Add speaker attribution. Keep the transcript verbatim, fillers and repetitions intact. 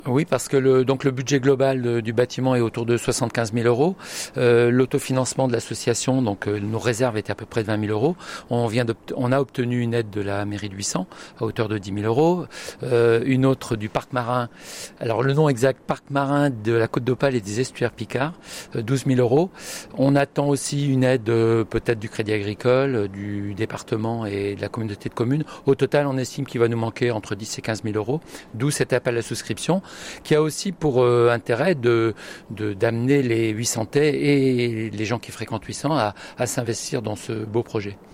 Speaker 1: Oui, parce que le, donc le budget global de- du bâtiment est autour de soixante-quinze mille euros. Euh, l'autofinancement de l'association, donc euh, nos réserves étaient à peu près de vingt mille euros. On vient d'obt- on a obtenu une aide de la mairie de Huit à hauteur de dix mille euros. Euh, une autre du parc marin. Alors le nom exact, parc marin de la Côte d'Opale et des estuaires Picard, euh, douze mille euros. On attend aussi une aide euh, peut-être du Crédit Agricole, euh, du département et de la communauté de communes. Au total, on estime qu'il va nous manquer entre dix et quinze mille euros. D'où cet appel à la souscription, qui a aussi pour euh, intérêt de, de d'amener les Huissantais et les gens qui fréquentent Huissan à, à s'investir dans ce beau projet.